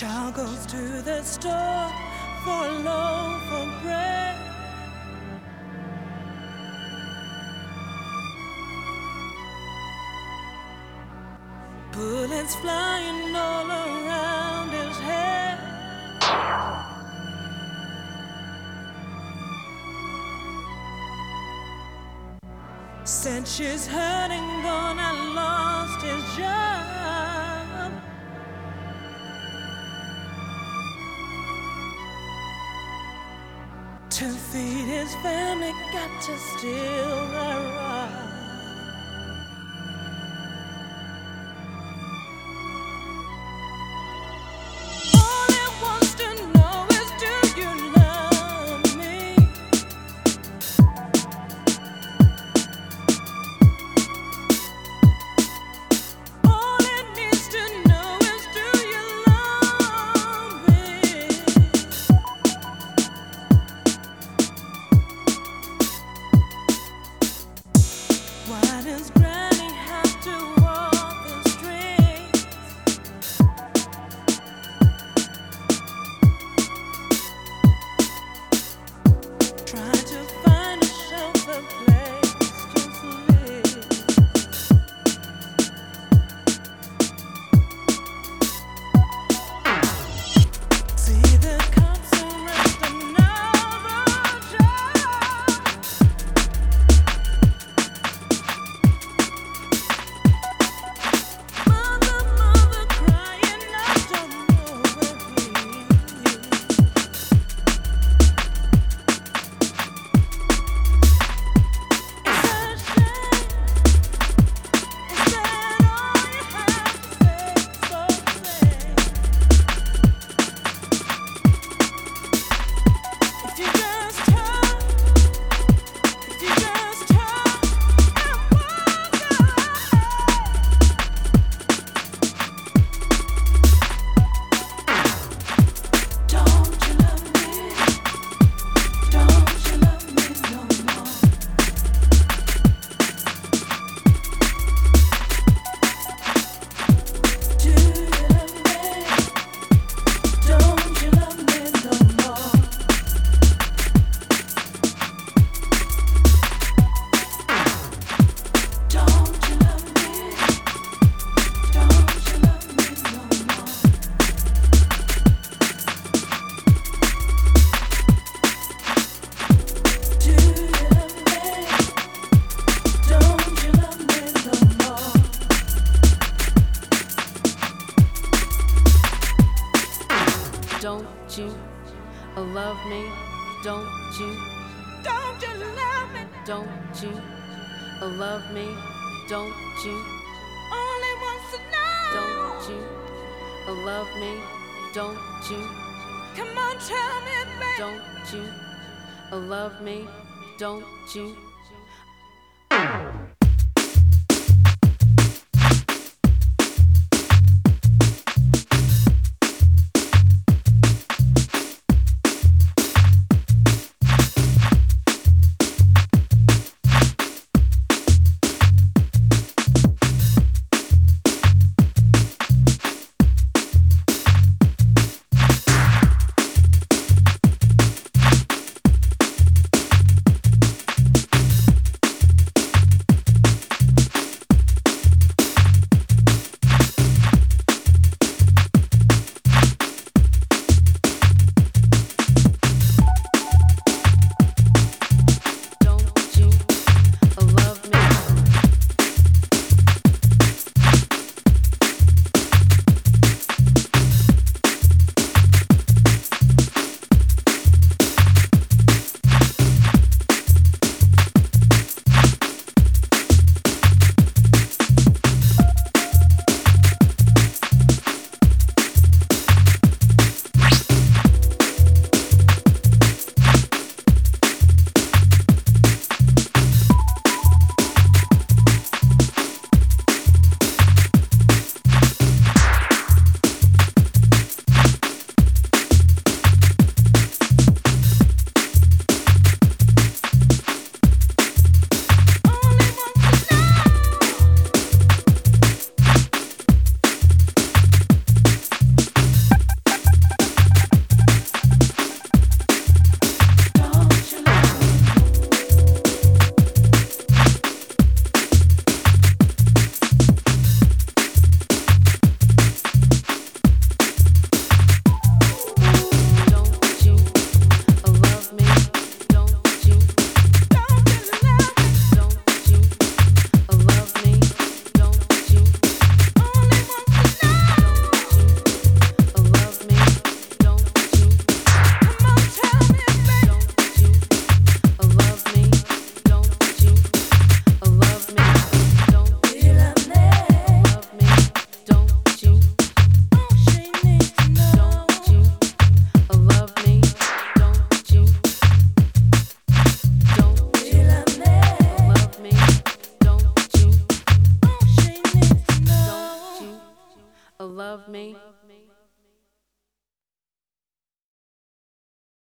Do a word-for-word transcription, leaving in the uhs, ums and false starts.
Child goes to the store for a loaf of bread. Bullets flying all around his head. Said she's hurting, gonna lost his job. To feed his family, got to steal the rock. All he wants to know is, do you love me? All he needs to know is, do you love me? Why does Granny have to walk the streets? Try to find a shelter place to sleep. See the cops arrest another child. Mother, mother crying, I don't know where he is. It's a shame. Is that all you have to say? So say, if you just talk, if you just talk and walk away. Don't you love me? Don't you love me no more? Do you love me? Don't you love me no more? Don't you love me? Don't you love me no more? Do you love me? Don't you love me no more? Don't you love me? Don't you? Don't you love me? Don't you love me? Don't you? Only wants to know. Don't you love me? Don't you? Come on, tell me, baby. Don't you love me? Don't you? love me?